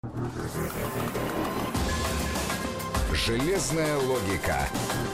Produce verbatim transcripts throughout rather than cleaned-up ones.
Железная логика.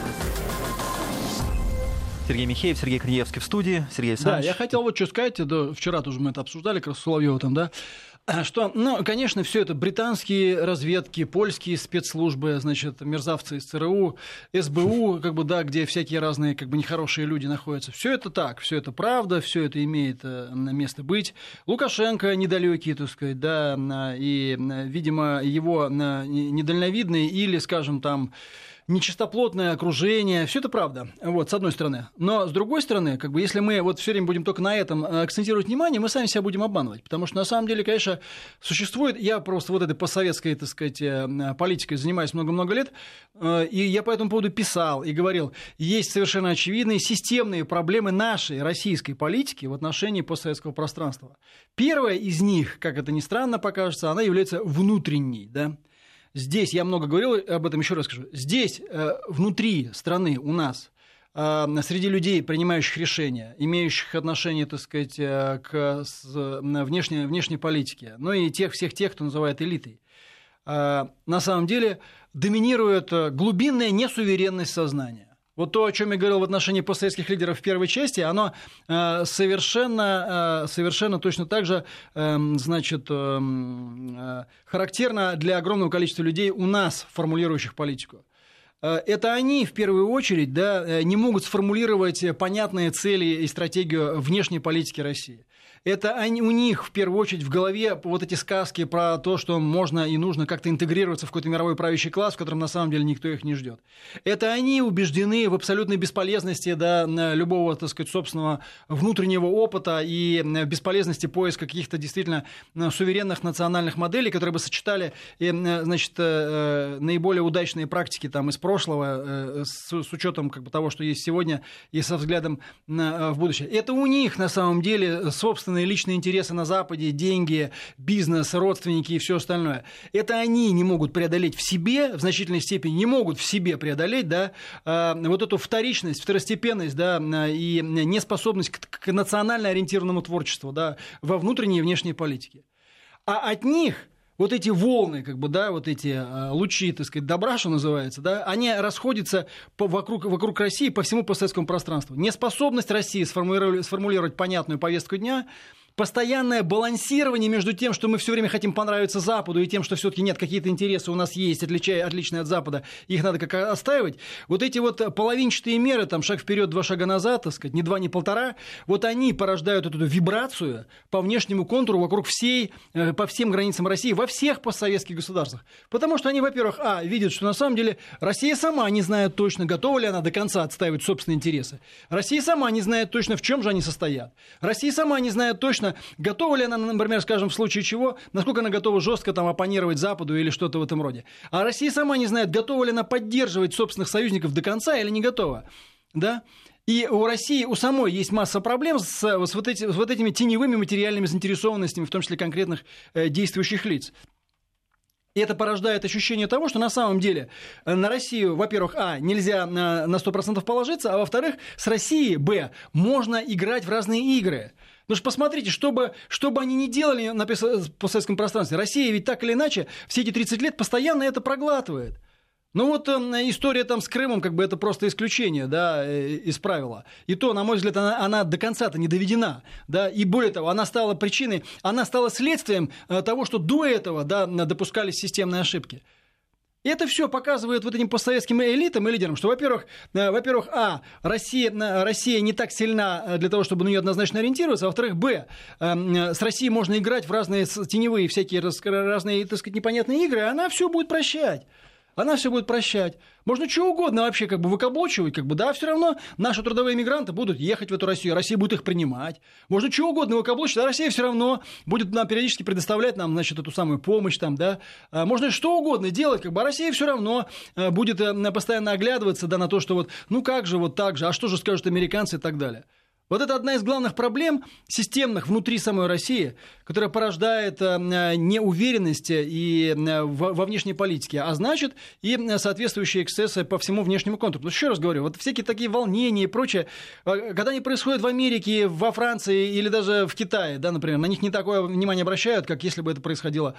Сергей Михеев, Сергей Корнеевский в студии. Сергей Александрович. Да, я хотел вот что сказать. Да, вчера тоже мы это обсуждали, как раз с Соловьевым там, да. Что, ну, конечно, все это британские разведки, польские спецслужбы, значит, мерзавцы из ЦРУ, СБУ, как бы, да, где всякие разные, как бы, нехорошие люди находятся. Все это так, все это правда, все это имеет место быть. Лукашенко недалекий, так сказать, да, и, видимо, его недальновидные или, скажем, там, нечистоплотное окружение, все это правда, вот, с одной стороны. Но с другой стороны, как бы, если мы вот все время будем только на этом акцентировать внимание, мы сами себя будем обманывать. Потому что на самом деле, конечно, существует, я просто вот этой постсоветской, так сказать, политикой занимаюсь много-много лет, и я по этому поводу писал и говорил, есть совершенно очевидные системные проблемы нашей российской политики в отношении постсоветского пространства. Первая из них, как это ни странно покажется, она является внутренней, да. Здесь, я много говорил об этом, еще раз скажу, здесь, э, внутри страны у нас, э, среди людей, принимающих решения, имеющих отношение, так сказать, э, к с, внешней, внешней политике, ну и тех, всех тех, кто называет элитой, э, на самом деле доминирует глубинная несуверенность сознания. Вот то, о чем я говорил в отношении постсоветских лидеров в первой части, оно э, совершенно, э, совершенно точно так же э, значит, э, характерно для огромного количества людей у нас, формулирующих политику. Это они, в первую очередь, да, не могут сформулировать понятные цели и стратегию внешней политики России. Это они, у них, в первую очередь, в голове вот эти сказки про то, что можно и нужно как-то интегрироваться в какой-то мировой правящий класс, в котором на самом деле никто их не ждет. Это они убеждены в абсолютной бесполезности, да, любого, так сказать, собственного внутреннего опыта и бесполезности поиска каких-то действительно суверенных национальных моделей, которые бы сочетали, значит, наиболее удачные практики там, из прошлого с, с учетом, как бы, того, что есть сегодня, и со взглядом на, в будущее. Это у них, на самом деле, собственные личные интересы на Западе, деньги, бизнес, родственники и все остальное. Это они не могут преодолеть в себе, в значительной степени не могут в себе преодолеть, да, вот эту вторичность, второстепенность, да, и неспособность к, к национально ориентированному творчеству, да, во внутренней и внешней политике. А от них вот эти волны, как бы, да, вот эти лучи, так сказать, добра, что называется, да, они расходятся по, вокруг, вокруг России по всему постсоветскому пространству. Неспособность России сформулировать, сформулировать понятную повестку дня, постоянное балансирование между тем, что мы все время хотим понравиться Западу, и тем, что все-таки нет, какие-то интересы у нас есть, отличая, отличные от Запада, их надо как-то отстаивать. Вот эти вот половинчатые меры, там, шаг вперед, два шага назад, так сказать, ни два, ни полтора, вот они порождают эту вибрацию по внешнему контуру вокруг всей, по всем границам России, во всех постсоветских государствах. Потому что они, во-первых, а, видят, что на самом деле Россия сама не знает точно, готова ли она до конца отстаивать собственные интересы. Россия сама не знает точно, в чем же они состоят. Россия сама не знает точно, готова ли она, например, скажем, в случае чего, насколько она готова жестко там оппонировать Западу или что-то в этом роде. А Россия сама не знает, готова ли она поддерживать собственных союзников до конца или не готова. Да? И у России, у самой есть масса проблем с, с, вот, эти, с вот этими теневыми материальными заинтересованностями, в том числе конкретных э, действующих лиц. И это порождает ощущение того, что на самом деле на Россию, во-первых, а, нельзя на сто процентов положиться, а во-вторых, с Россией, б, можно играть в разные игры. Потому что посмотрите, что бы, что бы они ни делали на постсоветском пространстве, Россия ведь так или иначе все эти тридцать лет постоянно это проглатывает. Ну вот э, история там с Крымом, как бы это просто исключение, да, э, из правила. И то, на мой взгляд, она, она до конца-то не доведена, да, и более того, она стала причиной, она стала следствием э, того, что до этого, да, допускались системные ошибки. И это все показывает вот этим постсоветским элитам и лидерам, что, во-первых, э, во-первых, а, Россия, Россия не так сильна для того, чтобы на нее однозначно ориентироваться, а во-вторых, б, э, с Россией можно играть в разные теневые, всякие разные, так сказать, непонятные игры, и она все будет прощать. Она все будет прощать. Можно что угодно вообще как бы выкаблучивать, как бы, да, все равно наши трудовые мигранты будут ехать в эту Россию, Россия будет их принимать. Можно что угодно выкаблучивать, а Россия все равно будет нам периодически предоставлять нам, значит, эту самую помощь там, да. Можно что угодно делать, как бы, а Россия все равно будет постоянно оглядываться, да, на то, что вот, ну как же вот так же, а что же скажут американцы и так далее. Вот это одна из главных проблем системных внутри самой России, которая порождает неуверенность и во внешней политике, а значит и соответствующие эксцессы по всему внешнему контуру. Потому что, еще раз говорю, вот всякие такие волнения и прочее, когда они происходят в Америке, во Франции или даже в Китае, да, например, на них не такое внимание обращают, как если бы это происходило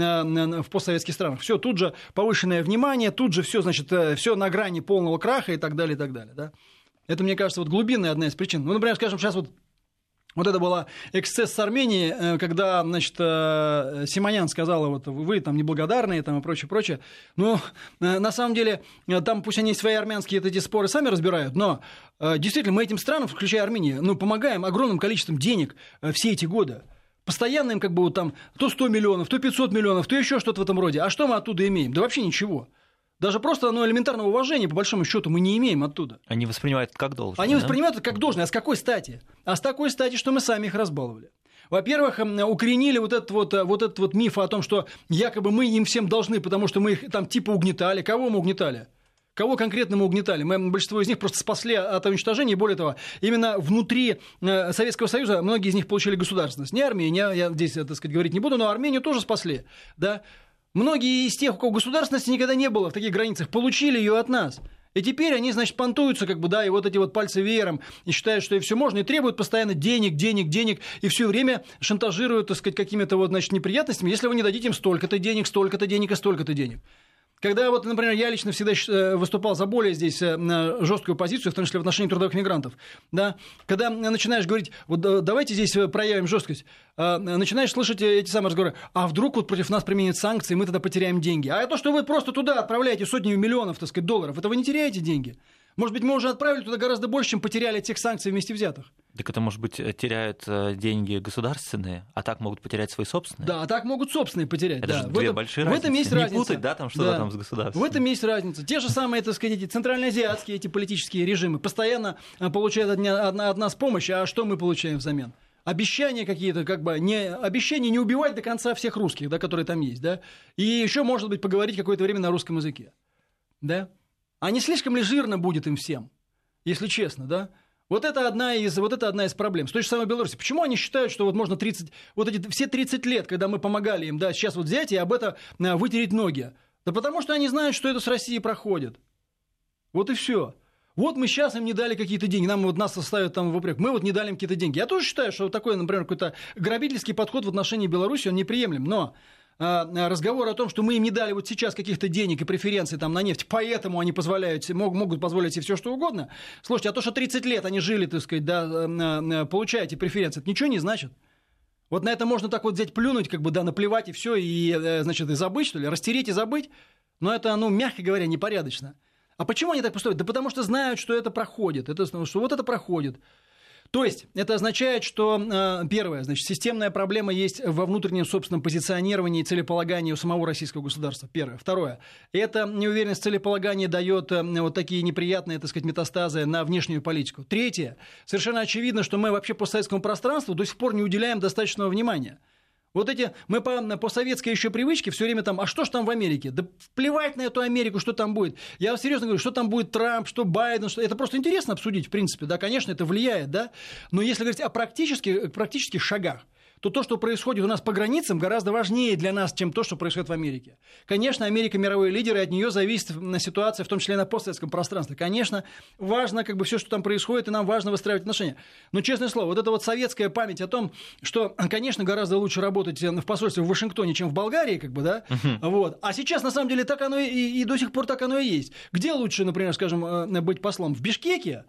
в постсоветских странах. Все, тут же повышенное внимание, тут же все, значит, все на грани полного краха и так далее, и так далее, да. Это, мне кажется, вот глубинная одна из причин. Ну, например, скажем, сейчас вот, вот это был эксцесс с Арменией, когда, значит, Симонян сказала, вот вы там неблагодарные там, и прочее, прочее. Но на самом деле там пусть они свои армянские эти споры сами разбирают, но действительно мы этим странам, включая Армению, ну, помогаем огромным количеством денег все эти годы. Постоянно им как бы вот там то сто миллионов, то пятьсот миллионов, то еще что-то в этом роде. А что мы оттуда имеем? Да вообще ничего. Даже просто ну, элементарного уважения, по большому счету, мы не имеем оттуда. Они воспринимают это как должное. Они да? воспринимают это как должное. А с какой стати? А с такой стати, что мы сами их разбаловали. Во-первых, укоренили вот этот вот, вот этот вот миф о том, что якобы мы им всем должны, потому что мы их там типа угнетали. Кого мы угнетали? Кого конкретно мы угнетали? Мы большинство из них просто спасли от уничтожения. И более того, именно внутри Советского Союза многие из них получили государственность. Не Армения, я здесь, так сказать, говорить не буду, но Армению тоже спасли, да. Многие из тех, у кого государственности никогда не было в таких границах, получили ее от нас. И теперь они, значит, понтуются, как бы, да, и вот эти вот пальцы веером, и считают, что и все можно, и требуют постоянно денег, денег, денег, и все время шантажируют, так сказать, какими-то вот, значит, неприятностями, если вы не дадите им столько-то денег, столько-то денег и столько-то денег. Когда вот, например, я лично всегда выступал за более здесь жесткую позицию, в том числе в отношении трудовых мигрантов, да, когда начинаешь говорить, вот давайте здесь проявим жесткость, начинаешь слышать эти самые разговоры, а вдруг вот против нас применят санкции, мы тогда потеряем деньги. А то, что вы просто туда отправляете сотни миллионов, так сказать, долларов, это вы не теряете деньги. Может быть, мы уже отправили туда гораздо больше, чем потеряли от тех санкций вместе взятых. Так это, может быть, теряют деньги государственные, а так могут потерять свои собственные? Да, а так могут собственные потерять. Это да. же в две этом, большие в разницы. этом есть не разница. путать, да, там что-то да. там с государством. В этом есть разница. Те же самые, так сказать, эти центральноазиатские эти политические режимы постоянно получают от, от нас помощь, а что мы получаем взамен? Обещания какие-то, как бы, не, обещания не убивать до конца всех русских, да, которые там есть, да, и еще, может быть, поговорить какое-то время на русском языке, да. А не слишком ли жирно будет им всем? Если честно, да? Вот это одна из, вот это одна из проблем. С той же самой Беларуси. Почему они считают, что вот можно тридцать, вот эти все тридцать лет, когда мы помогали им, да, сейчас вот взять и об этом вытереть ноги? Да потому что они знают, что это с Россией проходит. Вот и все. Вот мы сейчас им не дали какие-то деньги, нам вот нас ставят там в упрек, мы вот не дали им какие-то деньги. Я тоже считаю, что такой, например, какой-то грабительский подход в отношении Беларуси, он неприемлем, но разговор о том, что мы им не дали вот сейчас каких-то денег и преференций там на нефть, поэтому они позволяют, могут позволить себе все что угодно. Слушайте, а то, что тридцать лет они жили, так сказать, да, получаете преференции, это ничего не значит. Вот на это можно так вот взять, плюнуть, как бы, да, наплевать и все, и, значит, и забыть, что ли, растереть и забыть. Но это, ну, мягко говоря, непорядочно. А почему они так поступают? Да потому что знают, что это проходит, это, что вот это проходит. То есть это означает, что, первое, значит, системная проблема есть во внутреннем собственном позиционировании и целеполагании у самого российского государства. Первое. Второе. Эта неуверенность целеполагания дает вот такие неприятные, так сказать, метастазы на внешнюю политику. Третье. Совершенно очевидно, что мы вообще постсоветскому пространству до сих пор не уделяем достаточного внимания. Вот эти, мы по, по советской еще привычке все время там, а что ж там в Америке? Да плевать на эту Америку, что там будет. Я серьезно говорю, что там будет Трамп, что Байден, что... это просто интересно обсудить, в принципе, да, конечно, это влияет, да, но если говорить о практических, практических шагах, то то, что происходит у нас по границам, гораздо важнее для нас, чем то, что происходит в Америке. Конечно, Америка мировой лидер, и от нее зависит ситуация, в том числе и на постсоветском пространстве. Конечно, важно как бы все, что там происходит, и нам важно выстраивать отношения. Но, честное слово, вот эта вот советская память о том, что, конечно, гораздо лучше работать в посольстве в Вашингтоне, чем в Болгарии, как бы, да, uh-huh. вот. А сейчас, на самом деле, так оно и, и до сих пор так оно и есть. Где лучше, например, скажем, быть послом? В Бишкеке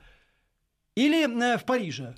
или в Париже?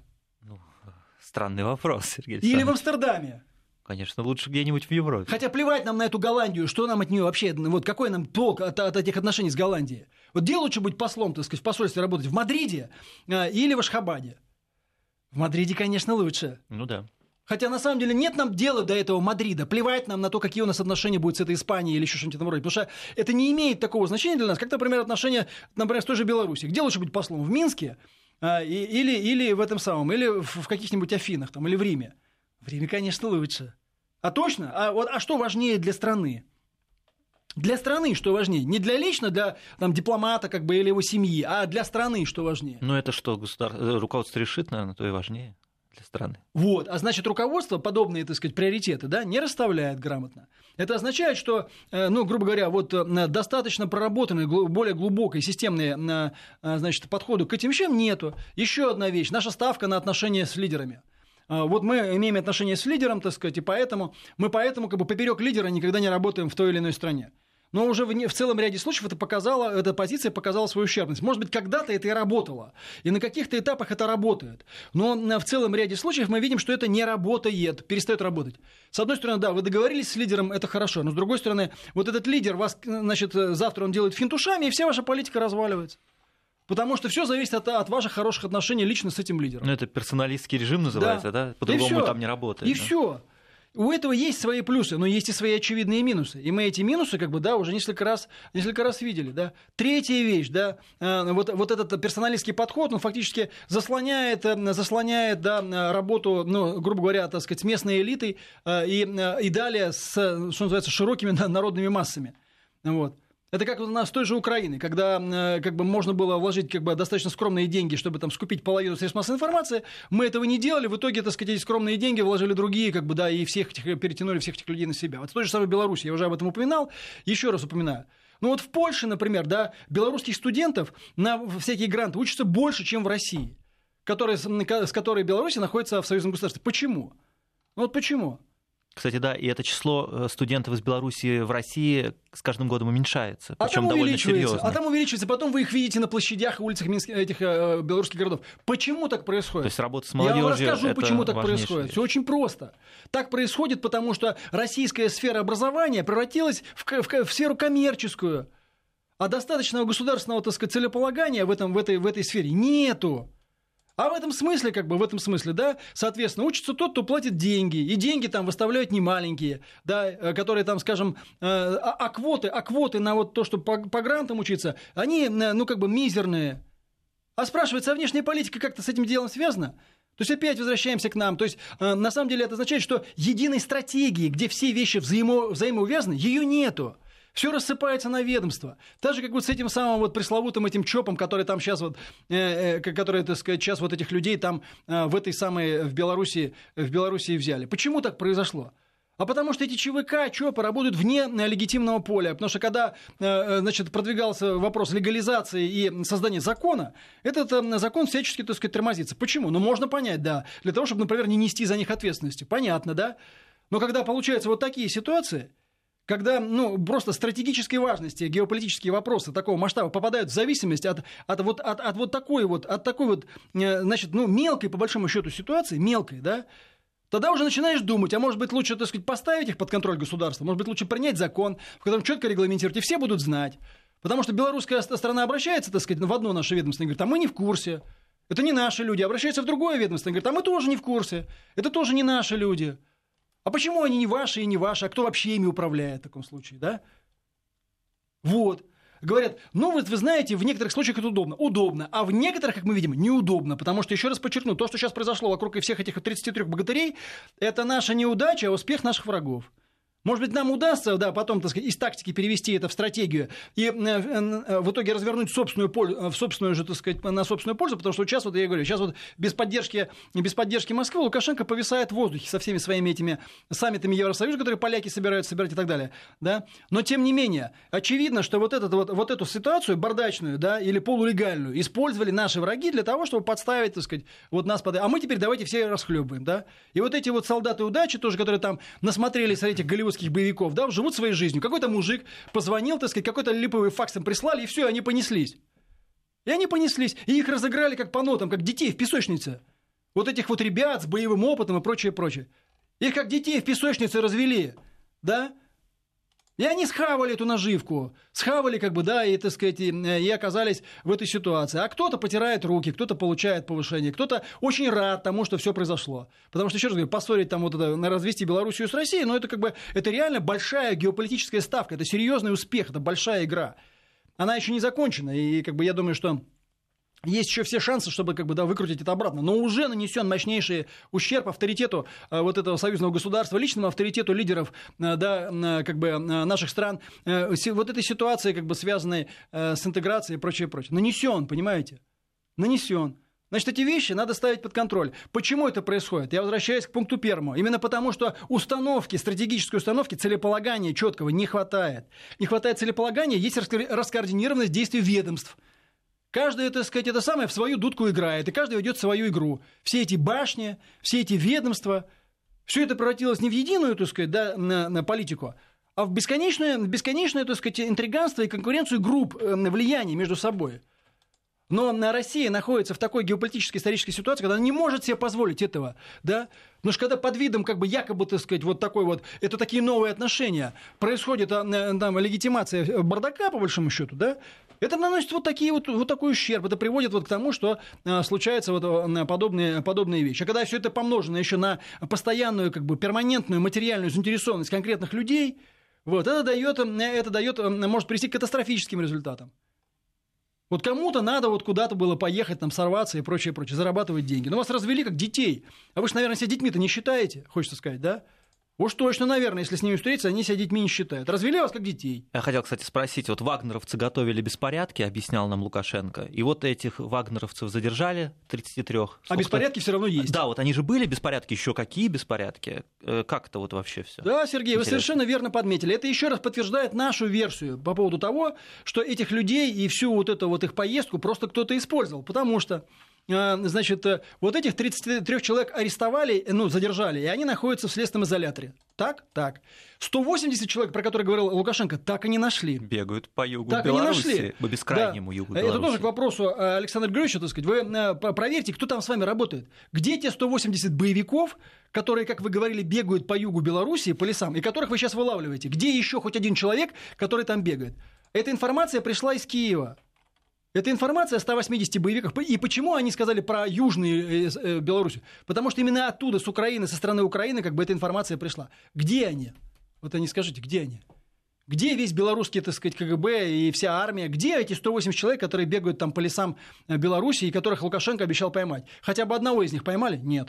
Странный вопрос, Сергей Александрович. Или в Амстердаме. Конечно, лучше где-нибудь в Европе. Хотя плевать нам на эту Голландию, что нам от нее вообще, вот какой нам толк от, от этих отношений с Голландией. Вот где лучше быть послом, так сказать, в посольстве работать, в Мадриде а, или в Ашхабаде? В Мадриде, конечно, лучше. Ну да. Хотя, на самом деле, нет нам дела до этого Мадрида. Плевать нам на то, какие у нас отношения будут с этой Испанией или еще что-нибудь в этом роде. Потому что это не имеет такого значения для нас, как, например, отношения, например, с той же Беларусью. Где лучше быть послом? В Минске? Или, или в этом самом, или в каких-нибудь Афинах, там, или в Риме. В Риме, конечно, лучше. А точно? А, вот, а что важнее для страны? Для страны что важнее? Не для лично, для там, дипломата как бы, или его семьи, а для страны что важнее? Ну, это что государ... руководство решит, наверное, то и важнее для страны. Вот, а значит, руководство подобные, так сказать, приоритеты, да, не расставляет грамотно. Это означает, что, ну, грубо говоря, вот достаточно проработанной, более глубокой, системной, значит, подходу к этим вещам нету. Еще одна вещь, наша ставка на отношения с лидерами. Вот мы имеем отношения с лидером, так сказать, и поэтому мы поэтому как бы поперек лидера никогда не работаем в той или иной стране. Но уже в, в целом ряде случаев это показало, эта позиция показала свою ущербность. Может быть, когда-то это и работало, и на каких-то этапах это работает. Но в целом ряде случаев мы видим, что это не работает, перестает работать. С одной стороны, да, вы договорились с лидером, это хорошо, но с другой стороны, вот этот лидер, вас, значит, завтра он делает финт ушами, и вся ваша политика разваливается. Потому что все зависит от, от ваших хороших отношений лично с этим лидером. Ну, это персоналистский режим называется, да? да? По-другому там не работает. И да? все. У этого есть свои плюсы, но есть и свои очевидные минусы. И мы эти минусы, как бы, да, уже несколько раз, несколько раз видели. Да. Третья вещь, да, вот, вот этот персоналистский подход, он фактически заслоняет, заслоняет да, работу, ну, грубо говоря, так сказать, с местной элитой и, и далее с, что называется, широкими народными массами. Вот. Это как у нас с той же Украиной, когда как бы, можно было вложить как бы, достаточно скромные деньги, чтобы там, скупить половину средств массовой информации. Мы этого не делали. В итоге, так сказать, эти скромные деньги вложили другие, как бы, да, и всех этих, перетянули всех этих людей на себя. Вот в той же самой Беларуси, я уже об этом упоминал, еще раз упоминаю. Ну вот в Польше, например, да, белорусских студентов на всякие гранты учатся больше, чем в России, которые, с которой Беларусь находится в союзном государстве. Почему? Ну вот почему? Кстати, да, и это число студентов из Беларуси в России с каждым годом уменьшается, а причем довольно серьезно. А там увеличивается, потом вы их видите на площадях и улицах минских, этих э, белорусских городов. Почему так происходит? То есть работа с молодежью. Я вам расскажу, это почему так происходит. Вещь. Все очень просто. Так происходит, потому что российская сфера образования превратилась в, в, в сферу коммерческую, а достаточного государственного, так сказать, целеполагания в, этом, в, этой, в этой сфере нету. А в этом смысле, как бы, в этом смысле, да, соответственно, учится тот, кто платит деньги, и деньги там выставляют немаленькие, да, которые там, скажем, а, а квоты, а квоты на вот то, чтобы по, по грантам учиться, они, ну, как бы, мизерные. А спрашивается, а внешняя политика как-то с этим делом связана? То есть опять возвращаемся к нам. То есть, на самом деле, это означает, что единой стратегии, где все вещи взаимо, взаимоувязаны, ее нету. Все рассыпается на ведомства. Так же, как вот с этим самым вот пресловутым этим ЧОПом, который там сейчас вот, э, э, который, так сказать, сейчас вот этих людей там э, в этой самой, в Белоруссии, в Белоруссии взяли. Почему так произошло? А потому что эти ЧВК, ЧОПы работают вне легитимного поля. Потому что когда, э, значит, продвигался вопрос легализации и создания закона, этот э, закон всячески, так сказать, тормозится. Почему? Ну, можно понять, да. Для того, чтобы, например, не нести за них ответственности. Понятно, да? Но когда получаются вот такие ситуации, когда, ну, просто стратегической важности геополитические вопросы такого масштаба попадают в зависимость от, от, вот, от, от вот такой вот, от такой вот, значит, ну, мелкой, по большому счету, ситуации, мелкой, да, тогда уже начинаешь думать, а может быть лучше, так сказать, поставить их под контроль государства, может быть лучше принять закон, в котором четко регламентировать, и все будут знать. Потому что белорусская сторона обращается, так сказать, в одно наше ведомство и говорит, а мы не в курсе, это не наши люди, обращаются в другое ведомство и говорят, а мы тоже не в курсе, это тоже не наши люди. А почему они не ваши и не ваши? А кто вообще ими управляет в таком случае, да? Вот. Говорят, ну вот вы знаете, в некоторых случаях это удобно. Удобно. А в некоторых, как мы видим, неудобно. Потому что, еще раз подчеркну, то, что сейчас произошло вокруг всех этих тридцати трёх богатырей, это наша неудача, а успех наших врагов. Может быть, нам удастся, да, потом, так сказать, из тактики перевести это в стратегию и в итоге развернуть собственную пользу, в собственную же, так сказать, на собственную пользу, потому что сейчас, вот я говорю, сейчас вот без поддержки, без поддержки Москвы Лукашенко повисает в воздухе со всеми своими этими саммитами Евросоюза, которые поляки собираются собирать и так далее, да. Но, тем не менее, очевидно, что вот, этот, вот, вот эту ситуацию бардачную, да, или полулегальную использовали наши враги для того, чтобы подставить, так сказать, вот нас под... А мы теперь давайте все расхлебываем, да. И вот эти вот солдаты удачи тоже, которые там насмотрелись с этих голливудских боевиков, да, живут своей жизнью. Какой-то мужик позвонил, так сказать, какой-то липовый факс им прислали, и все, они понеслись. И они понеслись. И их разыграли как по нотам, как детей в песочнице. Вот этих вот ребят с боевым опытом и прочее, прочее. Их как детей в песочнице развели, да. И они схавали эту наживку, схавали, как бы, да, и, так сказать, и, и оказались в этой ситуации. А кто-то потирает руки, кто-то получает повышение, кто-то очень рад тому, что все произошло. Потому что, еще раз говорю, поссорить там вот это, развести Белоруссию с Россией, но это как бы, это реально большая геополитическая ставка, это серьезный успех, это большая игра. Она еще не закончена, и как бы я думаю, что есть еще все шансы, чтобы как бы, да, выкрутить это обратно. Но уже нанесен мощнейший ущерб авторитету э, вот этого союзного государства, личному авторитету лидеров э, да, э, как бы, э, наших стран. Э, си, вот этой ситуации, как бы, связанной э, с интеграцией и прочее, прочее. Нанесен, понимаете? Нанесен. Значит, эти вещи надо ставить под контроль. Почему это происходит? Я возвращаюсь к пункту первому. Именно потому, что установки, стратегической установки, целеполагания четкого не хватает. Не хватает целеполагания, есть раскоординированность действий ведомств. Каждый, так сказать, это самое в свою дудку играет, и каждый ведет свою игру. Все эти башни, все эти ведомства, все это превратилось не в единую, так сказать, да, на, на политику, а в бесконечное, бесконечное, так сказать, интриганство и конкуренцию групп влияния между собой. Но Россия находится в такой геополитической исторической ситуации, когда она не может себе позволить этого, да? Потому что когда под видом, как бы, якобы, так сказать, вот такой вот, это такие новые отношения, происходит там, легитимация бардака, по большому счету, да? Это наносит вот, такие вот, вот такой ущерб, это приводит вот к тому, что а, случаются вот, а, подобные, подобные вещи. А когда все это помножено еще на постоянную, как бы, перманентную материальную заинтересованность конкретных людей, вот, это дает, это дает, может привести к катастрофическим результатам. Вот кому-то надо вот куда-то было поехать, там, сорваться и прочее, прочее, зарабатывать деньги. Но вас развели как детей. А вы же, наверное, себя детьми-то не считаете, хочется сказать, да? Уж точно, наверное, если с ними встретиться, они себя детьми не считают. Развели вас как детей. Я хотел, кстати, спросить, вот вагнеровцы готовили беспорядки, объяснял нам Лукашенко, и вот этих вагнеровцев задержали, тридцать три. Сколько-то... А беспорядки все равно есть. Да, вот они же были беспорядки, еще какие беспорядки? Как это вот вообще все? Да, Сергей, интересно. Вы совершенно верно подметили. Это еще раз подтверждает нашу версию по поводу того, что этих людей и всю вот эту вот их поездку просто кто-то использовал, потому что значит, вот этих тридцать три человек арестовали, ну, задержали, и они находятся в следственном изоляторе. Так? Так. сто восемьдесят человек, про которые говорил Лукашенко, так и не нашли. Бегают по югу так Беларуси, по бескрайнему да. югу Беларуси. Это тоже к вопросу Александра Григорьевича, так сказать. Вы проверьте, кто там с вами работает. Где те сто восемьдесят боевиков, которые, как вы говорили, бегают по югу Беларуси, по лесам, и которых вы сейчас вылавливаете? Где еще хоть один человек, который там бегает? Эта информация пришла из Киева. Это информация о ста восьмидесяти боевиках. И почему они сказали про южную Беларусь? Потому что именно оттуда, с Украины, со стороны Украины, как бы эта информация пришла. Где они? Вот они скажите, где они? Где весь белорусский, так сказать, КГБ и вся армия? Где эти сто восемьдесят человек, которые бегают там по лесам Беларуси и которых Лукашенко обещал поймать? Хотя бы одного из них поймали? Нет.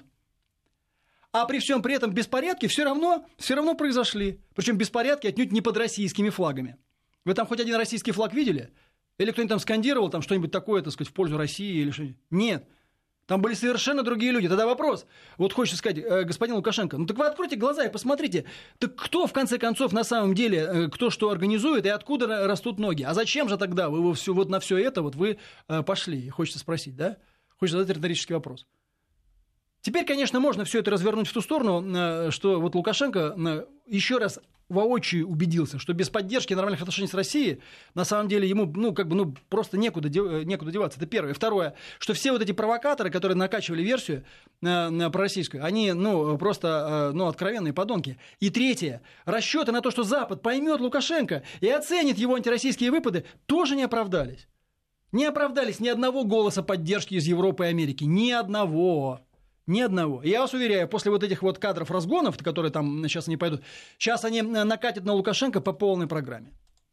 А при всем при этом беспорядки все равно, все равно произошли. Причем беспорядки отнюдь не под российскими флагами. Вы там хоть один российский флаг видели? Или кто-нибудь там скандировал там что-нибудь такое, так сказать, в пользу России или что-нибудь? Нет. Там были совершенно другие люди. Тогда вопрос, вот хочется сказать, э, господин Лукашенко, ну так вы откройте глаза и посмотрите, так кто в конце концов на самом деле, э, кто что организует и откуда растут ноги? А зачем же тогда вы, вы все, вот на все это вот вы э, пошли? Хочется спросить, да? Хочется задать риторический вопрос. Теперь, конечно, можно все это развернуть в ту сторону, э, что вот Лукашенко э, еще раз воочию убедился, что без поддержки нормальных отношений с Россией, на самом деле, ему, ну, как бы, ну, просто некуда, некуда деваться. Это первое. Второе, что все вот эти провокаторы, которые накачивали версию э, пророссийскую, они, ну, просто, э, ну, откровенные подонки. И третье, расчеты на то, что Запад поймет Лукашенко и оценит его антироссийские выпады, тоже не оправдались. Не оправдались ни одного голоса поддержки из Европы и Америки. Ни одного. Ни одного. Я вас уверяю, после вот этих вот кадров разгонов, которые там сейчас они пойдут, сейчас они накатят на Лукашенко по полной программе.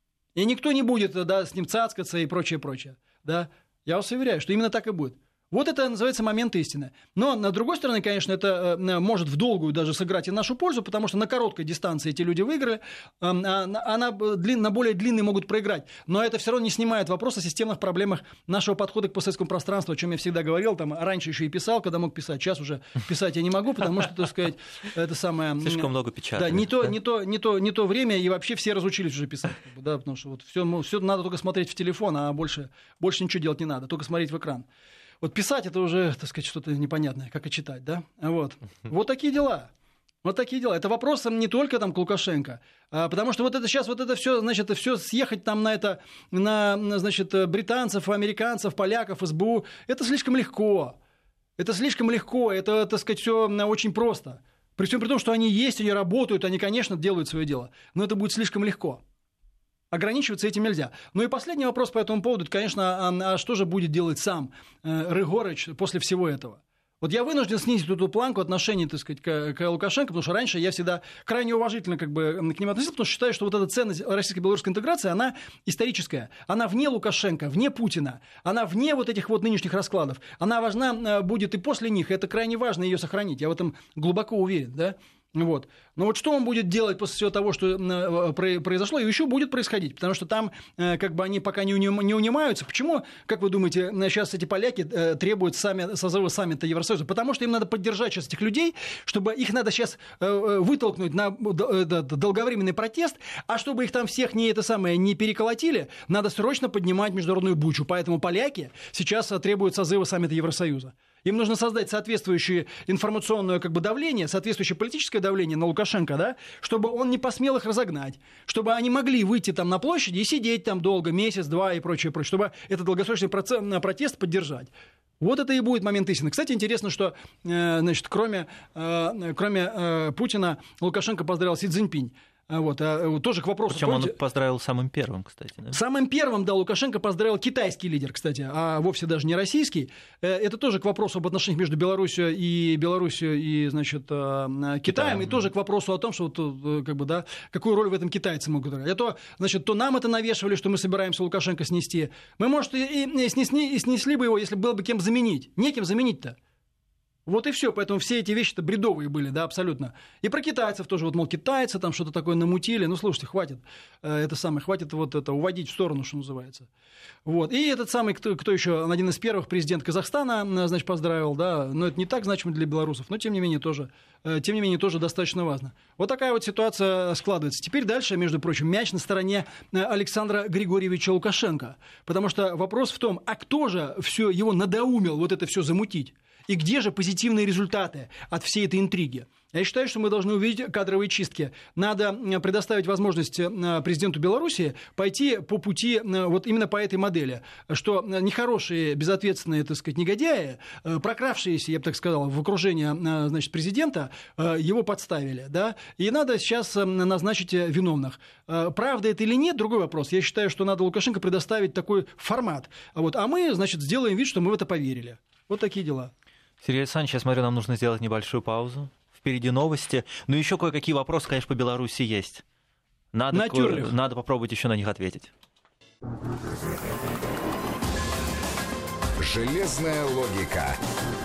И никто не будет, да, с ним цацкаться и прочее, прочее. Да? Я вас уверяю, что именно так и будет. Вот это называется момент истины. Но, с другой стороны, конечно, это может в долгую даже сыграть и в нашу пользу, потому что на короткой дистанции эти люди выиграли, а на, на более длинной могут проиграть. Но это все равно не снимает вопрос о системных проблемах нашего подхода к постсоветскому пространству, о чем я всегда говорил, там, раньше еще и писал, когда мог писать, сейчас уже писать я не могу, потому что, так сказать, это самое... Слишком много печатали. Да, не то, не, то, не, то, не то время, и вообще все разучились уже писать. Да, потому что вот все, все надо только смотреть в телефон, а больше, больше ничего делать не надо, только смотреть в экран. Вот писать это уже, так сказать, что-то непонятное, как и читать, да? Вот. Вот такие дела. Вот такие дела. Это вопрос не только там к Лукашенко, а, потому что вот это сейчас вот это все, значит, это все съехать там на это, на, значит, британцев, американцев, поляков, СБУ, это слишком легко. Это слишком легко, это, так сказать, все очень просто. При всем при том, что они есть, они работают, они, конечно, делают свое дело, но это будет слишком легко. Ограничиваться этим нельзя. Ну и последний вопрос по этому поводу, это, конечно, а, а что же будет делать сам э, Рыгорыч после всего этого? Вот я вынужден снизить эту планку отношений, так сказать, к, к Лукашенко, потому что раньше я всегда крайне уважительно как бы к ним относился, потому что считаю, что вот эта ценность российско-белорусской интеграции, она историческая. Она вне Лукашенко, вне Путина, она вне вот этих вот нынешних раскладов. Она важна будет и после них, и это крайне важно ее сохранить. Я в этом глубоко уверен, да? Вот. Но вот что он будет делать после всего того, что произошло, и еще будет происходить, потому что там как бы они пока не унимаются. Почему, как вы думаете, сейчас эти поляки требуют сами, созыва саммита Евросоюза? Потому что им надо поддержать сейчас этих людей, чтобы их надо сейчас вытолкнуть на долговременный протест, а чтобы их там всех не, это самое, не переколотили, надо срочно поднимать международную бучу. Поэтому поляки сейчас требуют созыва саммита Евросоюза. Им нужно создать соответствующее информационное как бы, давление, соответствующее политическое давление на Лукашенко, да, чтобы он не посмел их разогнать, чтобы они могли выйти там на площади и сидеть там долго, месяц, два и прочее, прочее, чтобы этот долгосрочный протест поддержать. Вот это и будет момент истины. Кстати, интересно, что значит, кроме, кроме Путина Лукашенко поздравил Си Цзиньпинь. Вот, а, тоже к вопросу. Причем он поздравил самым первым, кстати. Да? Самым первым, да, Лукашенко поздравил китайский лидер, кстати, а вовсе даже не российский. Это тоже к вопросу об отношениях между Белоруссией и Белоруссией и, значит, Китаем, Китаем. И тоже к вопросу о том, что вот, как бы, да, какую роль в этом китайцы могут играть. А то, значит, то нам это навешивали, что мы собираемся Лукашенко снести. Мы, может, и, и, снесли, и снесли бы его, если было бы кем заменить. Некем заменить-то. Вот и все, поэтому все эти вещи-то бредовые были, да, абсолютно. И про китайцев тоже, вот, мол, китайцы там что-то такое намутили. Ну, слушайте, хватит, это самое, хватит вот это уводить в сторону, что называется. Вот. И этот самый, кто, кто еще, один из первых, президент Казахстана, значит, поздравил, да, но это не так значимо для белорусов, но тем не менее тоже, тем не менее тоже достаточно важно. Вот такая вот ситуация складывается. Теперь дальше, между прочим, мяч на стороне Александра Григорьевича Лукашенко, потому что вопрос в том, а кто же все его надоумил вот это все замутить? И где же позитивные результаты от всей этой интриги? Я считаю, что мы должны увидеть кадровые чистки. Надо предоставить возможность президенту Беларуси пойти по пути вот именно по этой модели, что нехорошие, безответственные, так сказать, негодяи, прокравшиеся, я бы так сказал, в окружение, значит, президента, его подставили, да, и надо сейчас назначить виновных. Правда это или нет, другой вопрос. Я считаю, что надо Лукашенко предоставить такой формат, вот, а мы, значит, сделаем вид, что мы в это поверили. Вот такие дела. Сергей Александрович, я смотрю, нам нужно сделать небольшую паузу. Впереди новости. Ну, еще кое-какие вопросы, конечно, по Беларуси есть. Надо, ко- надо попробовать еще на них ответить. Железная логика.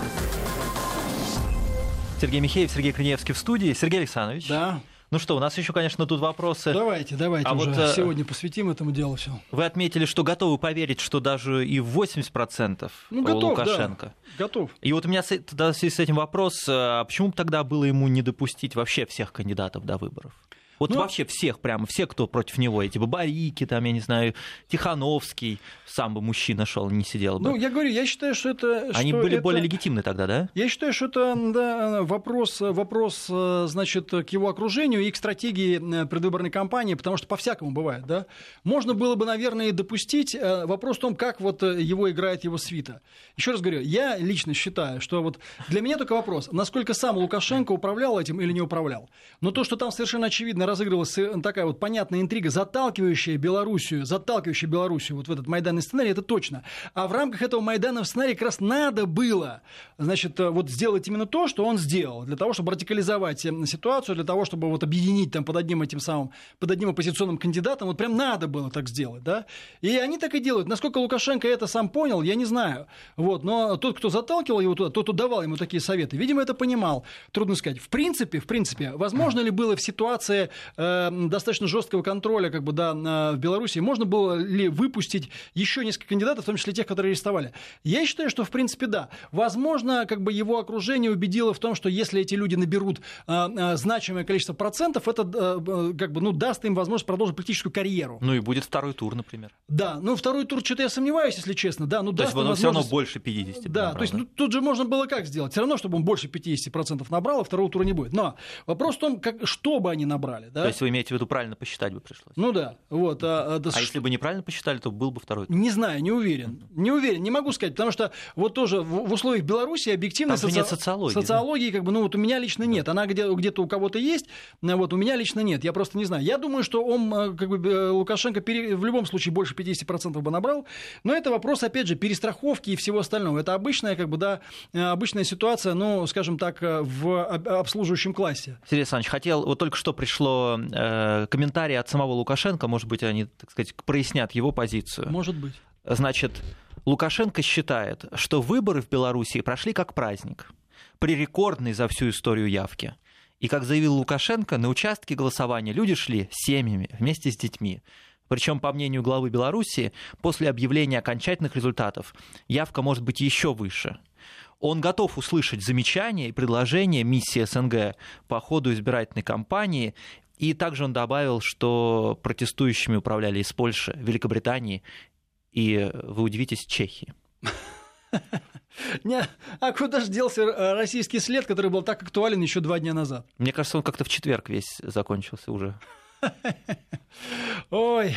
Сергей Михеев, Сергей Криневский в студии. Сергей Александрович. Да. Ну что, у нас еще, конечно, тут вопросы. Давайте, давайте а уже вот, сегодня посвятим этому делу все. Вы отметили, что готовы поверить, что даже и восемьдесят процентов ну, готов, Лукашенко. Да, готов. И вот у меня тогда в связи с этим вопрос, а почему тогда было ему не допустить вообще всех кандидатов до выборов? Вот ну, вообще всех, прямо все, кто против него, эти Бабарики, там, я не знаю, Тихановский, сам бы мужчина шел, не сидел бы. Ну, я говорю, я считаю, что это... Они что были это... более легитимны тогда, да? Я считаю, что это да, вопрос, вопрос, значит, к его окружению и к стратегии предвыборной кампании, потому что по-всякому бывает, да. Можно было бы, наверное, допустить. Вопрос в том, как вот его играет его свита. Еще раз говорю, я лично считаю, что вот для меня только вопрос, насколько сам Лукашенко управлял этим или не управлял. Но то, что там совершенно очевидно разыгрывалась такая вот понятная интрига, заталкивающая Белоруссию, заталкивающая Белоруссию вот в этот майданный сценарий, это точно. А в рамках этого майданного сценария как раз надо было, значит, вот сделать именно то, что он сделал, для того, чтобы радикализовать ситуацию, для того, чтобы вот объединить там под одним этим самым, под одним оппозиционным кандидатом, вот прям надо было так сделать, да. И они так и делают. Насколько Лукашенко это сам понял, я не знаю. Вот, но тот, кто заталкивал его туда, тот, кто давал ему такие советы, видимо, это понимал. Трудно сказать. В принципе, в принципе, возможно ли было в ситуации э, достаточно жесткого контроля, как бы, да, в Беларуси, можно было ли выпустить еще несколько кандидатов, в том числе тех, которые арестовали? Я считаю, что в принципе да. Возможно, как бы его окружение убедило в том, что если эти люди наберут а, а, значимое количество процентов, это а, как бы, ну, даст им возможность продолжить политическую карьеру. Ну и будет второй тур, например. Да, ну второй тур, что-то я сомневаюсь, если честно. Да, ну, то есть он возможность... все равно больше пятидесяти. Да, то есть ну, тут же можно было как сделать? Все равно, чтобы он больше пятьдесят процентов набрал, а второго тура не будет. Но вопрос в том, как, что бы они набрали. далее. Да? То есть вы имеете в виду, правильно посчитать бы пришлось? Ну да. Вот, а, а, да, а если бы неправильно посчитали, то был бы второй тур? Не знаю, не уверен. Не уверен, не могу сказать, потому что вот тоже в, в условиях Беларуси объективно соци... нет социологии. Социологии, да? как бы, ну вот у меня лично нет. Она где- где-то у кого-то есть, вот у меня лично нет. Я просто не знаю. Я думаю, что он, как бы, Лукашенко пере... в любом случае больше пятьдесят процентов бы набрал. Но это вопрос, опять же, перестраховки и всего остального. Это обычная, как бы, да, обычная ситуация, ну, скажем так, в обслуживающем классе. Сергей Александрович, хотел, вот только что пришло э, комментарий от самого Лукашенко, может быть, они, так сказать, прояснят его позицию. Может быть. Значит, Лукашенко считает, что выборы в Беларуси прошли как праздник, при рекордной за всю историю явке. И, как заявил Лукашенко, на участке голосования люди шли семьями, вместе с детьми. Причем, по мнению главы Беларуси, после объявления окончательных результатов явка может быть еще выше. Он готов услышать замечания и предложения миссии СНГ по ходу избирательной кампании. И также он добавил, что протестующими управляли из Польши, Великобритании и, вы удивитесь, Чехии. Не, а куда же делся российский след, который был так актуален еще два дня назад? Мне кажется, он как-то в четверг весь закончился уже. Ой...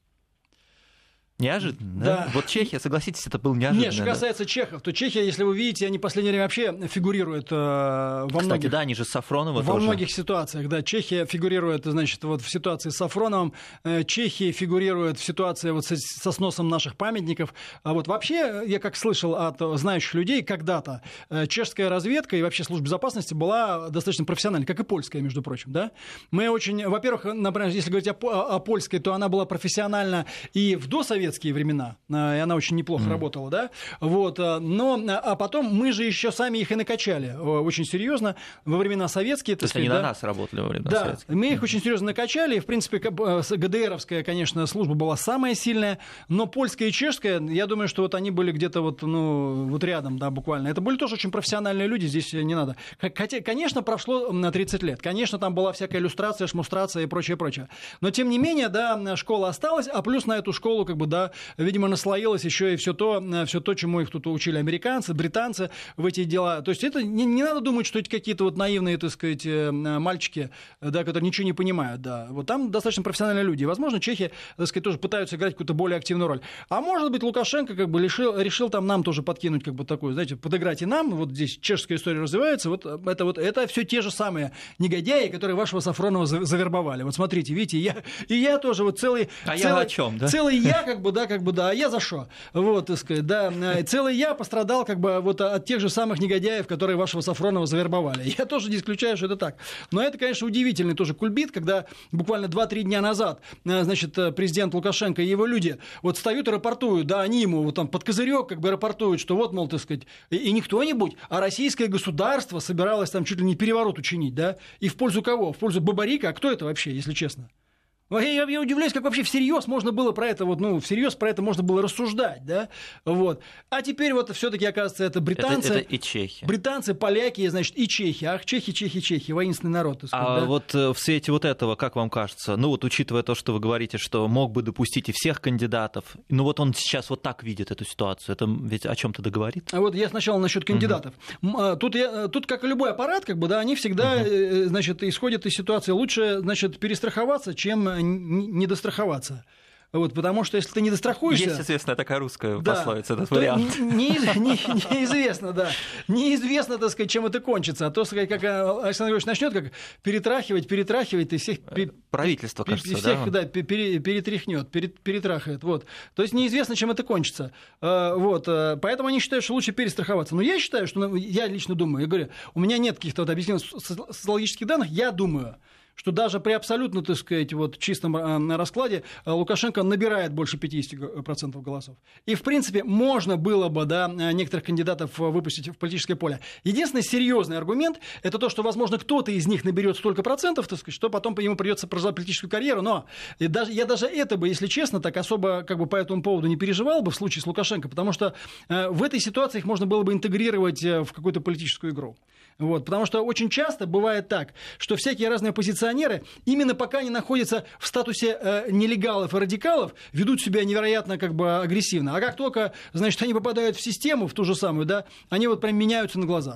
Неожиданно, да? да? Вот Чехия, согласитесь, это был неожиданно. Нет, что касается да? чехов, то Чехия, если вы видите, они в последнее время вообще фигурируют э, во Кстати, многих... да, они же с Сафроновым Во тоже. многих ситуациях, да. Чехия фигурирует, значит, вот в ситуации с Сафроновым, э, Чехия фигурирует в ситуации вот со, со сносом наших памятников. А вот вообще, я как слышал от знающих людей, когда-то э, чешская разведка и вообще служба безопасности была достаточно профессиональной, как и польская, между прочим, да. Мы очень, во-первых, например, если говорить о, о польской, то она была профессиональна и в досоветские времена, и она очень неплохо mm. работала, да, вот, но, а потом мы же еще сами их и накачали очень серьезно во времена советские. То есть сказать, они да? на нас работали во времена да, советских. мы их очень серьезно накачали, и, в принципе, ГДРовская, конечно, служба была самая сильная, но польская и чешская, я думаю, что вот они были где-то вот, ну, вот рядом, да, буквально. Это были тоже очень профессиональные люди, здесь не надо. Хотя, конечно, прошло на тридцать лет, конечно, там была всякая иллюстрация, шмустрация и прочее, прочее. Но, тем не менее, да, школа осталась, а плюс на эту школу, как бы, да, видимо, наслоилось еще и все то, все то, чему их тут учили американцы, британцы в эти дела. То есть это не, не надо думать, что эти какие-то вот наивные, так сказать, мальчики, да, которые ничего не понимают. Да. Вот там достаточно профессиональные люди. И, возможно, чехи, так сказать, тоже пытаются играть какую-то более активную роль. А может быть, Лукашенко как бы решил, решил там нам тоже подкинуть как бы такую, знаете, подыграть и нам. Вот здесь чешская история развивается. Вот это, вот, это все те же самые негодяи, которые вашего Сафронова завербовали. Вот смотрите, видите, я, и я тоже вот целый... А целый, я о чем, да? Целый я, как бы, да, как бы, да, а я за что? Вот, так сказать, да, целый я пострадал как бы вот от тех же самых негодяев, которые вашего Сафронова завербовали. Я тоже не исключаю, что это так. Но это, конечно, удивительный тоже кульбит, когда буквально два-три дня назад, значит, президент Лукашенко и его люди вот встают и рапортуют, да, они ему вот там под козырек как бы рапортуют, что вот, мол, так сказать, и, и не кто-нибудь, а российское государство собиралось там чуть ли не переворот учинить, да, и в пользу кого? В пользу Бабарика? А кто это вообще, если честно? Я, я удивляюсь, как вообще всерьез можно было про это, вот, ну, всерьез про это можно было рассуждать, да, вот. А теперь вот все-таки, оказывается, это британцы. Это, это и чехи. Британцы, поляки, значит, и чехи. Ах, чехи, чехи, чехи, воинственный народ, так сказать, А да? вот в свете вот этого, как вам кажется, ну вот учитывая то, что вы говорите, что мог бы допустить и всех кандидатов, ну вот он сейчас вот так видит эту ситуацию, это ведь о чем-то договорит? А вот я сначала насчет кандидатов. Угу. Тут, я, тут, как и любой аппарат, как бы, да, они всегда, угу. значит, исходят из ситуации. Лучше, значит, перестраховаться, чем не достраховаться. Вот, потому что если ты не дострахуешься... Есть известная такая русская да, пословица, этот вариант. Не, не, не, неизвестно, да. Неизвестно, так сказать, чем это кончится. А то, сказать, как Александр Григорьевич начнет как перетрахивать, перетрахивать, и всех... Правительство, кажется, всех, да? да, перетряхнет, перетрахает. Вот. То есть неизвестно, чем это кончится. Вот. Поэтому они считают, что лучше перестраховаться. Но я считаю, что... Я лично думаю, я говорю, у меня нет каких-то вот объяснений социологических данных, я думаю, что даже при абсолютно, так сказать, вот чистом раскладе Лукашенко набирает больше пятьдесят процентов голосов. И, в принципе, можно было бы, да, некоторых кандидатов выпустить в политическое поле. Единственный серьезный аргумент – это то, что, возможно, кто-то из них наберет столько процентов, так сказать, что потом ему придется продолжать политическую карьеру. Но даже, я даже это бы, если честно, так особо как бы по этому поводу не переживал бы в случае с Лукашенко, потому что в этой ситуации их можно было бы интегрировать в какую-то политическую игру. Вот, потому что очень часто бывает так, что всякие разные оппозиционеры, именно пока они находятся в статусе э, нелегалов и радикалов, ведут себя невероятно как бы агрессивно. А как только, значит, они попадают в систему, в ту же самую, да, они вот прям меняются на глазах.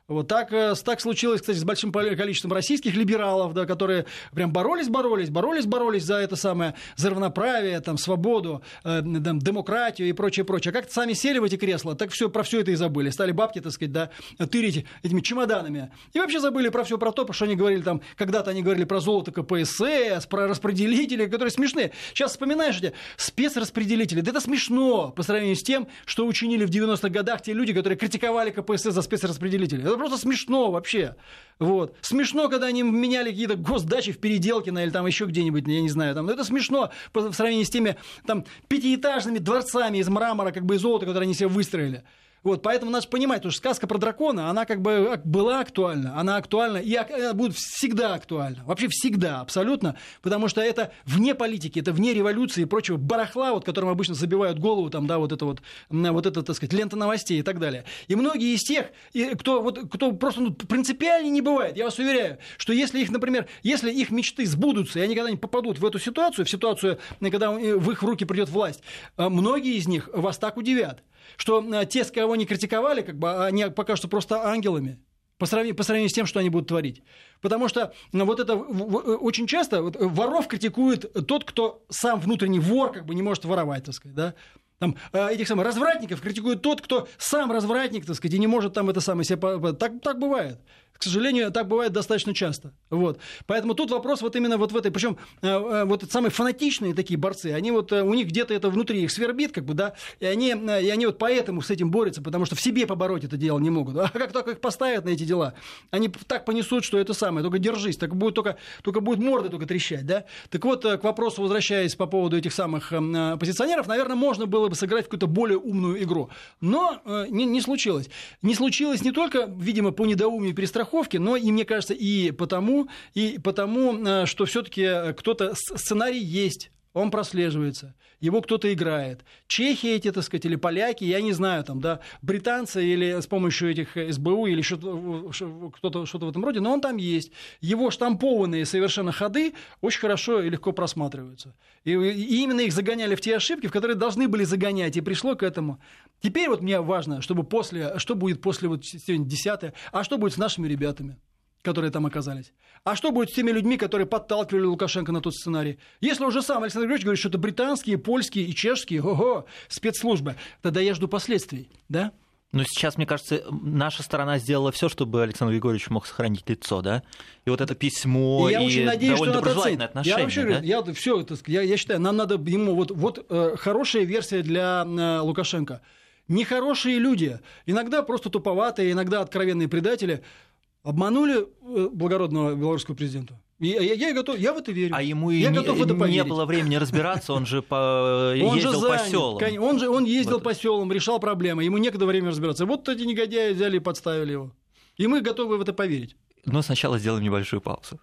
Вот так, так случилось, кстати, с большим количеством российских либералов, да, которые прям боролись, боролись, боролись, боролись за это самое, за равноправие, там, свободу, э, демократию и прочее, прочее. А как-то сами сели в эти кресла, так все, про все это и забыли. Стали бабки, так сказать, да, тырить этими чемоданами. И вообще забыли про все, про то, что они говорили там, когда-то они говорили про золото ка пэ эс эс, про распределители, которые смешные. Сейчас вспоминаешь эти спецраспределители. Да это смешно по сравнению с тем, что учинили в девяностых годах те люди, которые критиковали ка пэ эс эс за спецраспределители. Это просто смешно вообще. Вот. Смешно, когда они меняли какие-то госдачи в Переделкино или там еще где-нибудь, я не знаю. Там. Это смешно по сравнению с теми там, пятиэтажными дворцами из мрамора, как бы из золота, которые они себе выстроили. Вот, поэтому надо понимать, что сказка про дракона, она как бы была актуальна, она актуальна и будет всегда актуальна. Вообще всегда, абсолютно, потому что это вне политики, это вне революции и прочего барахла, вот, которым обычно забивают голову, там, да, вот это вот, вот это, так сказать, лента новостей и так далее. И многие из тех, кто, вот, кто просто ну, принципиально не бывает, я вас уверяю, что если их, например, если их мечты сбудутся, и они когда-нибудь попадут в эту ситуацию, в ситуацию, когда в их руки придет власть, многие из них вас так удивят, что те, с кого они критиковали, как бы, они пока что просто ангелами по сравнению, по сравнению с тем, что они будут творить. Потому что вот это очень часто вот, воров критикует тот, кто сам внутренний вор, как бы не может воровать, так сказать, да. Там, этих самых развратников критикует тот, кто сам развратник, так сказать, и не может там это самое себе... Так, так бывает. К сожалению, так бывает достаточно часто. Вот. Поэтому тут вопрос вот именно вот в этой... Причем вот самые фанатичные такие борцы, они вот, у них где-то это внутри их свербит, как бы, да, и они, и они вот поэтому с этим борются, потому что в себе побороть это дело не могут. А как только их поставят на эти дела, они так понесут, что это самое, только держись, так будет только, только будет морда только трещать, да. Так вот, к вопросу, возвращаясь по поводу этих самых оппозиционеров, наверное, можно было бы сыграть в какую-то более умную игру. Но не, не случилось. Не случилось не только, видимо, по недоумию и перестраховке, но и, мне кажется, и потому, и потому, что все-таки кто-то сценарий есть, он прослеживается, его кто-то играет. Чехи эти, так сказать, или поляки, я не знаю, там, да, британцы или с помощью этих эс бэ у или что-то, что-то, что-то в этом роде, но он там есть. Его штампованные совершенно ходы очень хорошо и легко просматриваются. И, и именно их загоняли в те ошибки, в которые должны были загонять, и пришло к этому. Теперь вот мне важно, чтобы после, что будет после вот сегодня десятое, а что будет с нашими ребятами, которые там оказались. А что будет с теми людьми, которые подталкивали Лукашенко на тот сценарий? Если уже сам Александр Григорьевич говорит, что это британские, польские и чешские, ого, спецслужбы, тогда я жду последствий, да? Но сейчас, мне кажется, наша сторона сделала все, чтобы Александр Григорьевич мог сохранить лицо, да? И вот это письмо, и, и надеюсь, довольно доброжелательное отношение. Я вообще да? говорю, я, все, это, я, я считаю, нам надо ему... Вот, вот э, хорошая версия для э, Лукашенко. Нехорошие люди, иногда просто туповатые, иногда откровенные предатели, обманули благородного белорусского президента. Я, я, я, готов, я в это верю. А ему я и готов не, в это поверить. не было времени разбираться, он же по... он ездил же по занят, селам. Он же он ездил вот. по селам, решал проблемы, ему некогда время разбираться. Вот эти негодяи взяли и подставили его. И мы готовы в это поверить. Но сначала сделаем небольшую паузу.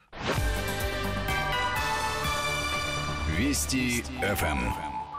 Вести эф эм.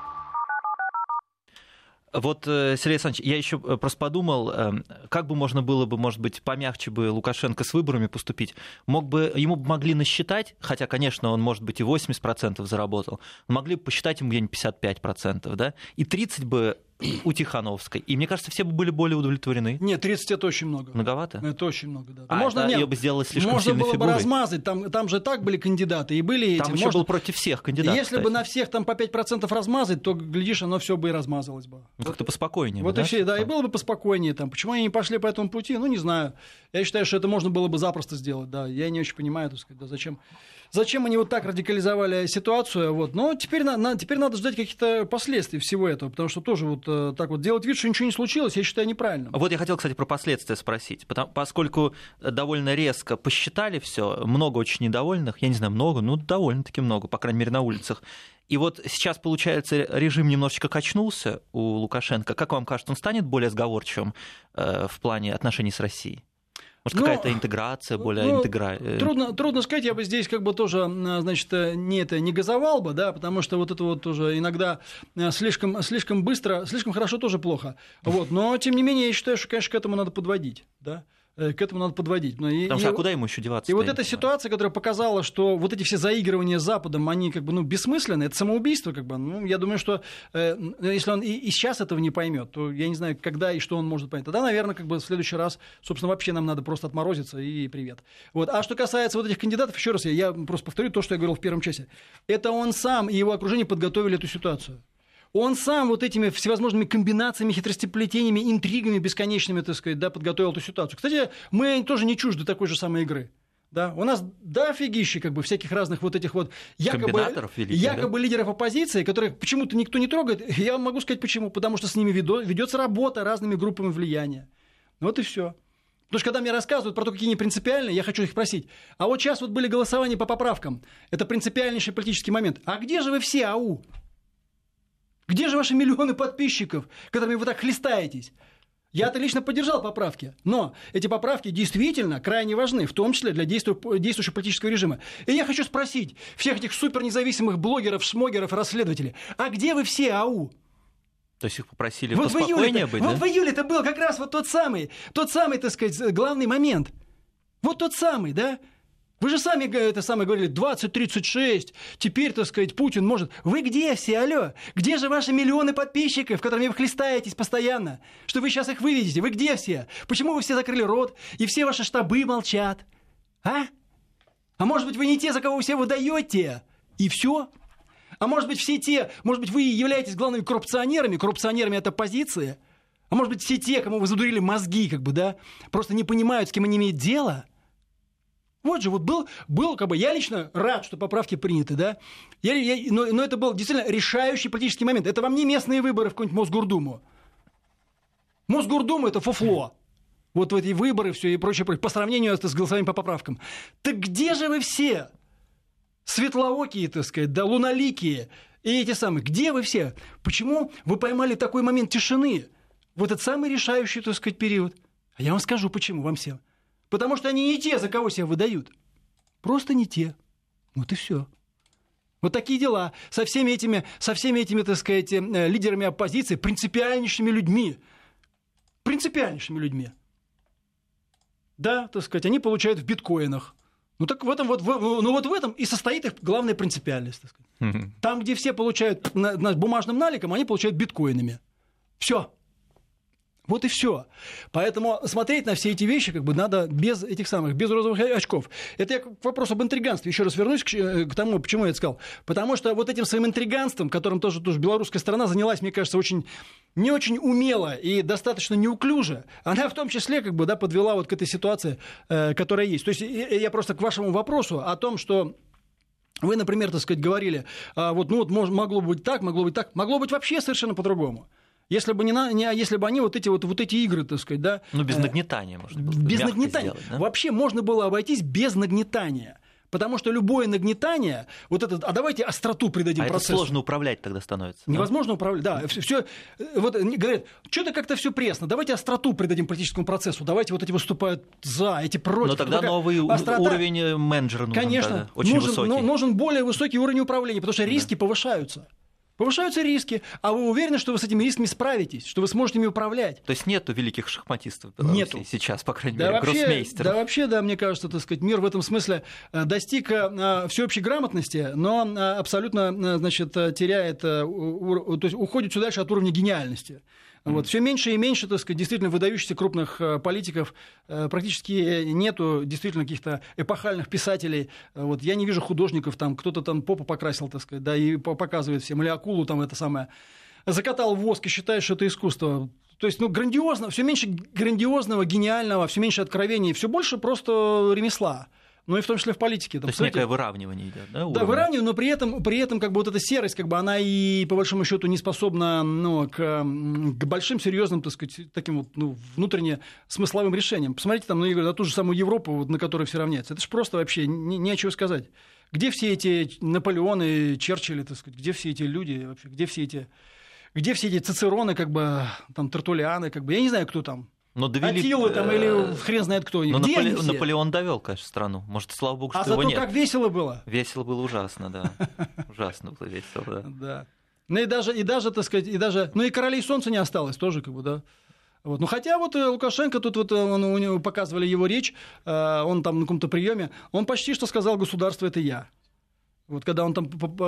Вот, Сергей Александрович, я еще просто подумал, как бы можно было бы, может быть, помягче бы Лукашенко с выборами поступить. Мог бы, ему бы могли насчитать, хотя, конечно, он, может быть, и восемьдесят процентов заработал, могли бы посчитать ему где-нибудь пятьдесят пять процентов, да, и тридцать бы у Тихановской. И мне кажется, все бы были более удовлетворены. Нет, тридцать это очень много. Многовато? Это очень много, да. А можно, это нет, ее бы сделали слишком можно сильной было фигурой. бы размазать, там, там же так были кандидаты, и были там эти. еще можно... был против всех кандидатов. Если кстати. бы на всех там по пять процентов размазать, то, глядишь, оно все бы и размазалось бы. Ну, как-то поспокойнее. Вот да? и все, да, и было бы поспокойнее. Там. Почему они не пошли по этому пути? Ну, не знаю. Я считаю, что это можно было бы запросто сделать, да. Я не очень понимаю, так сказать, да, зачем... Зачем они вот так радикализовали ситуацию? Вот. Но теперь, на, на, теперь надо ждать каких-то последствий всего этого, потому что тоже вот э, так вот делать вид, что ничего не случилось, я считаю неправильным. Вот я хотел, кстати, про последствия спросить, потому, поскольку довольно резко посчитали все, много очень недовольных, я не знаю, много, ну довольно-таки много, по крайней мере, на улицах. И вот сейчас, получается, режим немножечко качнулся у Лукашенко. Как вам кажется, он станет более сговорчивым э, в плане отношений с Россией? Может, ну, какая-то интеграция, более ну, интегра... Трудно, трудно сказать, я бы здесь как бы тоже, значит, не, это, не газовал бы, да, потому что вот это вот тоже иногда слишком, слишком быстро, слишком хорошо тоже плохо. Вот. Но, тем не менее, я считаю, что, конечно, к этому надо подводить, да. к этому надо подводить. И, Потому что, и, а куда ему еще деваться? И вот эта ситуация, которая показала, что вот эти все заигрывания с Западом, они как бы, ну, бессмысленны, это самоубийство, как бы. Ну, я думаю, что э, если он и, и сейчас этого не поймет, то я не знаю, когда и что он может понять. Тогда, наверное, как бы в следующий раз, собственно, вообще нам надо просто отморозиться и привет. Вот. А что касается вот этих кандидатов, еще раз, я, я просто повторю то, что я говорил в первом часе. Это он сам и его окружение подготовили эту ситуацию. Он сам вот этими всевозможными комбинациями, хитростеплетениями, интригами бесконечными, так сказать, да, подготовил эту ситуацию. Кстати, мы тоже не чужды такой же самой игры. Да? У нас дофигища как бы всяких разных вот этих вот якобы, великих, якобы да? лидеров оппозиции, которых почему-то никто не трогает. Я вам могу сказать почему. Потому что с ними ведется работа разными группами влияния. Вот и все. Потому что когда мне рассказывают про то, какие они принципиальные, я хочу их спросить. А вот сейчас вот были голосования по поправкам. Это принципиальнейший политический момент. А где же вы все, ау? Где же ваши миллионы подписчиков, которыми вы так хлестаетесь? Я-то лично поддержал поправки, но эти поправки действительно крайне важны, в том числе для действующего политического режима. И я хочу спросить всех этих супернезависимых блогеров, шмогеров, расследователей, а где вы все, ау? То есть их попросили вот поспокойнее быть, вот да? в июле это был как раз вот тот самый, тот самый, так сказать, главный момент. Вот тот самый, да? Вы же сами это самое говорили, двадцать тридцать шесть, теперь, так сказать, Путин может... Вы где все, алло? Где же ваши миллионы подписчиков, которыми вы хлестаетесь постоянно? Что вы сейчас их выведете? Вы где все? Почему вы все закрыли рот, и все ваши штабы молчат? А? А может быть, вы не те, за кого вы все выдаете? И все? А может быть, все те... Может быть, вы являетесь главными коррупционерами? Коррупционерами это оппозиция? А может быть, все те, кому вы задурили мозги, как бы, да? Просто не понимают, с кем они имеют дело? Вот же, вот был, был, как бы, я лично рад, что поправки приняты, да, я, я, но, но это был действительно решающий политический момент. Это вам не местные выборы в какую-нибудь Мосгордуму. Мосгордума – это фуфло. Вот в эти выборы все и прочее, прочее, по сравнению с голосованием по поправкам. Так где же вы все? Светлоокие, так сказать, да, луналикие и эти самые. Где вы все? Почему вы поймали такой момент тишины в этот самый решающий, так сказать, период? А я вам скажу, почему вам всем. Потому что они не те, за кого себя выдают. Просто не те. Вот и все. Вот такие дела. Со всеми этими, со всеми этими, так сказать, лидерами оппозиции, принципиальнейшими людьми. Принципиальнейшими людьми. Да, так сказать, они получают в биткоинах. Ну так в этом вот, ну вот в этом и состоит их главная принципиальность. Так сказать. Mm-hmm. Там, где все получают на, на бумажным наликом, они получают биткоинами. Все. Вот и все. Поэтому смотреть на все эти вещи как бы надо без этих самых, без розовых очков. Это я к вопросу об интриганстве. Еще раз вернусь к, к тому, почему я это сказал. Потому что вот этим своим интриганством, которым тоже, тоже белорусская сторона занялась, мне кажется, очень, не очень умело и достаточно неуклюже, она в том числе как бы, да, подвела вот к этой ситуации, э, которая есть. То есть я просто к вашему вопросу о том, что вы, например, так сказать, говорили, а, вот, ну, вот могло быть так, могло быть так, могло быть вообще совершенно по-другому. Если бы, не, не, если бы они вот эти, вот, вот эти игры, так сказать, да... Ну, без нагнетания, может быть. Без нагнетания. Сделать, да? Вообще можно было обойтись без нагнетания. Потому что любое нагнетание, вот это, а давайте остроту придадим а процессу. Это сложно управлять тогда становится. Невозможно да? управлять, да. Все, вот, говорят, что-то как-то все пресно, давайте остроту придадим политическому процессу, давайте вот эти выступают за, эти против. Но тогда новый острота... уровень менеджера нужен. Конечно, тогда, очень нужен, высокий. нужен более высокий уровень управления, потому что риски да. повышаются. Повышаются риски, а вы уверены, что вы с этими рисками справитесь, что вы сможете ими управлять? То есть нету великих шахматистов в Беларуси нету. Сейчас, по крайней да мере, вообще, гроссмейстеров. Да вообще, да, мне кажется, так сказать, мир в этом смысле достиг всеобщей грамотности, но абсолютно, значит, теряет, то есть уходит все дальше от уровня гениальности. Вот. Все меньше и меньше, так сказать, действительно выдающихся крупных политиков, практически нету действительно каких-то эпохальных писателей. Вот. Я не вижу художников, там кто-то там попу покрасил, так сказать, да, и показывает всем, или акулу там это самое, закатал в воск и считает, что это искусство. То есть, ну, грандиозно, все меньше грандиозного, гениального, все меньше откровений, все больше просто ремесла. Ну и в том числе в политике. Там, То есть кстати, некое выравнивание идет, да? Да, выравнивание, но при этом, при этом как бы вот эта серость, как бы она и по большому счету не способна, ну, к, к большим серьезным, так сказать, таким вот, ну, внутренне смысловым решениям. Посмотрите там, ну, на ту же самую Европу, вот, на которой все равняются. Это же просто вообще не, нечего сказать. Где все эти Наполеоны, Черчилли, так сказать, где все эти люди вообще, где все эти, где все эти Цицероны, как бы, там, Тертуллианы, как бы, я не знаю, кто там. Но довели... Атилы там или хрен знает кто. Но Наполе... Наполеон довел, конечно, страну. Может, слава богу, что а его нет. А зато как весело было. Весело было ужасно, да. Ужасно было весело, да. Да. Ну и даже, и даже, так сказать, и даже... Ну и королей солнца не осталось тоже, как бы, да. Вот. Ну, хотя вот Лукашенко, тут вот он, у него показывали его речь, он там на каком-то приеме, он почти что сказал: государство — это я. Вот когда он там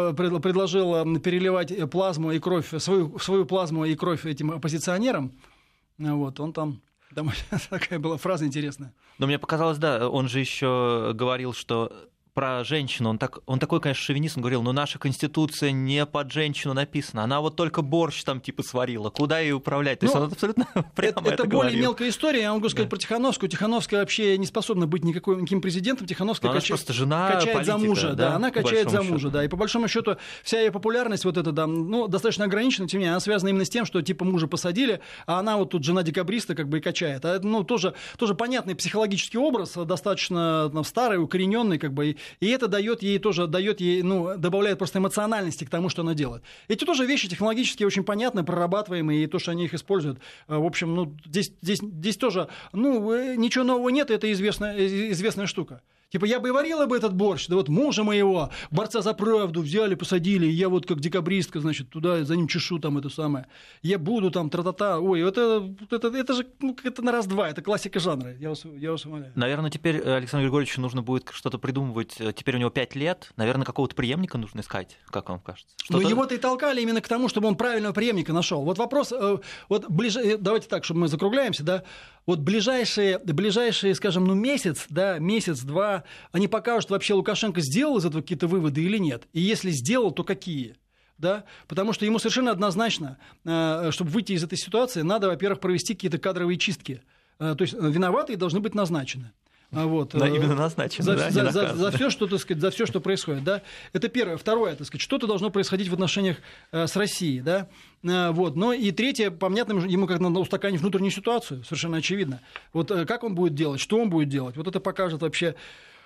предложил переливать плазму и кровь, свою, свою плазму и кровь этим оппозиционерам, вот, он там... Там такая была фраза интересная. Но мне показалось, да, он же еще говорил, что про женщину, он, так, он такой, конечно, шовинист, он говорил: ну, наша конституция не под женщину написана, она вот только борщ там типа сварила, куда ей управлять? То есть ну, он абсолютно прямо это, это это говорил. более мелкая история, я могу сказать, да, про Тихановскую. Тихановская вообще не способна быть никакой, никаким президентом. Тихановская кач... просто жена качает политика, за мужа, да, да, она качает за мужа, счету. да, и по большому счету вся ее популярность вот эта, да, ну, достаточно ограничена, тем не менее, она связана именно с тем, что типа мужа посадили, а она вот тут жена декабриста как бы и качает. А это, ну, тоже, тоже понятный психологический образ, достаточно там, старый, укорененный, как бы, и, и это дает ей тоже, дает ей, ну, добавляет просто эмоциональности к тому, что она делает. Эти тоже вещи технологически очень понятны, прорабатываемые, и то, что они их используют. В общем, ну, здесь, здесь, здесь тоже, ну, ничего нового нет, это известная, известная штука. Типа, я бы и варила бы этот борщ, да вот мужа моего, борца за правду, взяли, посадили, и я вот как декабристка, значит, туда за ним чешу там это самое. Я буду там, тра-та-та. Ой, это, это, это же, ну, это на раз-два, это классика жанра, я вас, я вас умоляю. Наверное, теперь Александру Григорьевичу нужно будет что-то придумывать. Теперь у него пять лет, наверное, какого-то преемника нужно искать, как вам кажется? Но его-то и толкали именно к тому, чтобы он правильного преемника нашел. Вот вопрос, вот ближе, давайте так, чтобы мы закругляемся, да, вот ближайшие, ближайшие, скажем, ну месяц, да, месяц-два, они покажут, вообще Лукашенко сделал из этого какие-то выводы или нет. И если сделал, то какие? Да? Потому что ему совершенно однозначно, чтобы выйти из этой ситуации, надо, во-первых, провести какие-то кадровые чистки. То есть виноватые должны быть назначены. Вот. Да, именно назначено, за, да, за, за, за все, что, так сказать, за все, что происходит. Да? Это первое. Второе, так сказать, что-то должно происходить в отношениях э, с Россией. Да? Э, вот. Но и третье, понятно, ему как надо устаканить внутреннюю ситуацию, совершенно очевидно. Вот э, как он будет делать, что он будет делать, вот это покажет вообще,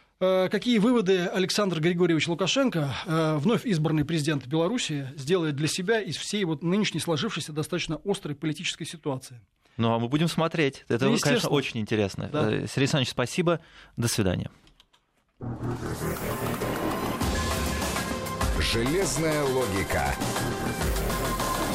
э, какие выводы Александр Григорьевич Лукашенко, э, вновь избранный президент Беларуси, сделает для себя из всей вот нынешней сложившейся достаточно острой политической ситуации. Ну, а мы будем смотреть. Это, ну, конечно, очень интересно. Да. Сергей Александрович, спасибо. До свидания. Железная логика.